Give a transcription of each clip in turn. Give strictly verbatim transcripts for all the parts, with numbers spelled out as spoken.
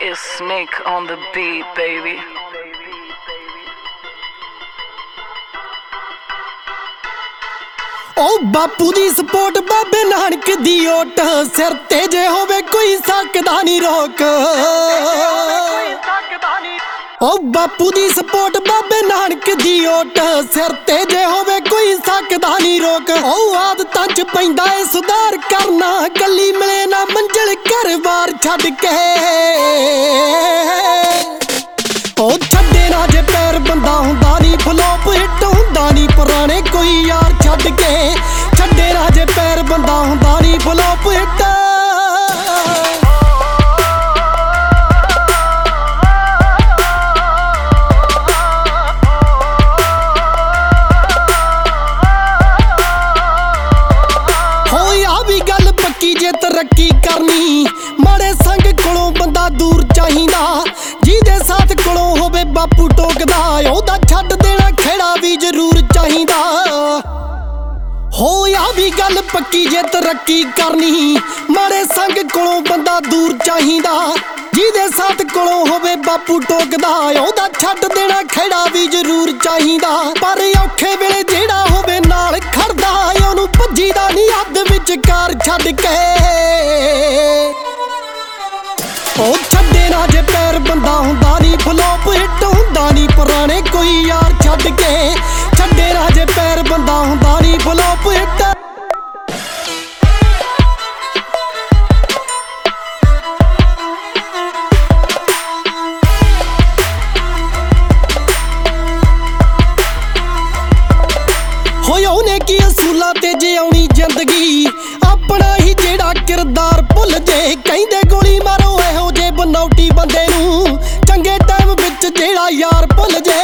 It's Snake on the beat, baby. ओ बापू दी सपोर्ट बाबे नानक दी ओट सिर ते जे होवे कोई सकदा नहीं रोक। ओ बापू दी सपोर्ट बाबे नानक दी ओट सिर ते जे होवे कोई सकदा नहीं रोक। ओ आदतां च पैंदा ए सुधार करना गली मिले ना मंजिल घर बार छड्ड के। ओ छड्डे ना जे पैर बंदा हुंदा नहीं फ्लॉप हिट हुंदा नहीं पुराने कोई यार छड्ड के। छड्डे ना जे पैर बंदा हुंदा नहीं फ्लॉप हिट। जे तरक्की करनी माड़े संग कोलों बंदा दूर चाहिदा। जिहदे साथ कोलों होवे बापू टोकदा ओहदा छड्ड देना खेड़ा भी जरूर चाहिदा। होया भी गल पक्की जे तरक्की करनी माड़े संग कोलों बंदा दूर चाहिदा। जिहदे साथ कोलों होवे बापू टोकदा ओहदा छड्ड देना खेड़ा भी जरूर चाहिदा। पर औखे वेले जेड़ा होवे नाल खड़दा ओहनूं भज्जीदा नहीं हद विचकार छड्ड के। ओ छड्डे ना जे पैर बंदा हुंदा नहीं फ्लॉप हिट हुंदा नहीं पुराने कोई यार छड्ड के। छड्डे ना जे पैर बंदा हुंदा नहीं फ्लॉप हिट। होया उन्हें की असूलां ते जे आउणी जिंदगी अपना ही जेड़ा किरदार भुल जे। कहिंदे गोली मारो इहो जे बनौटी बंदे नूं चंगे टाइम विच जेड़ा यार भुल जे।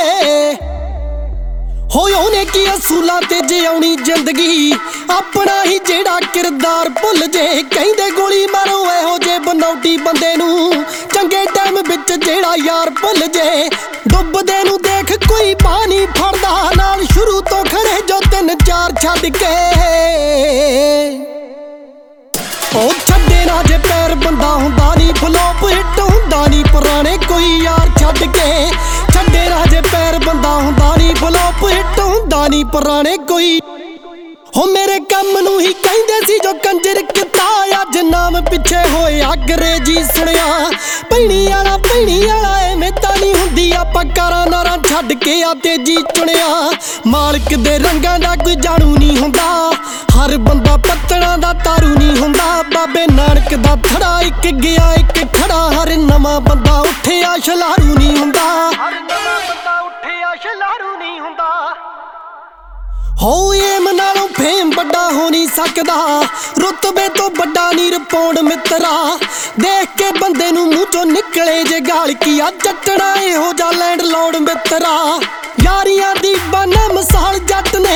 होया उन्हें की असूलां ते जे आउणी जिंदगी अपना ही जेड़ा किरदार भुल जे। कहिंदे गोली मारो इहो जे बनौटी बंदे नूं चंगे टाइम विच जेड़ा यार भुल जे। डुबदे नूं देख कोई बाह नहीं फड़दा नाल शुरू तो खड़े जो तीन चार छड्ड के। ओ छड्डे ना जे पैर बंदा हुंदा नहीं फ्लॉप हिट हुंदा नहीं पुराने कोई यार छड्ड के। छड्डे ना जे पैर बंदा हुंदा नहीं फ्लॉप हिट हुंदा नहीं पुराने कोई। हो मेरे कम नूं ही कहिंदे सी जो कंजर किता अज नाम पिछे होए अंग्रेजी सुनिया। भैणी आला भैणी आला एवें तां नहीं हुंदी आपां कारां नारां छड्ड के आ तेजी चुनिया। मालक दे रंगां दा कोई जाणू नहीं हुंदा हर बंदा पत्तणां दा तारू नहीं हुंदा। बाबे नानक दा थड़ा इक गया इक खड़ा हर नवां बंदा उठिया छलारू नहीं हुंदा। हर नवां बंदा उठिया छलारू नहीं हुंदा। हो एम नालों फेम बड़ा हो नहीं सकदा रुतबे तो बड़ा नी रिपोर्ट मित्रा। देख के बंदे नूं मूंह चों निकले जे गाल की आ जटड़ा इहो जा लैंड लॉर्ड मित्रा। यारियां दी बाना मिसाल जट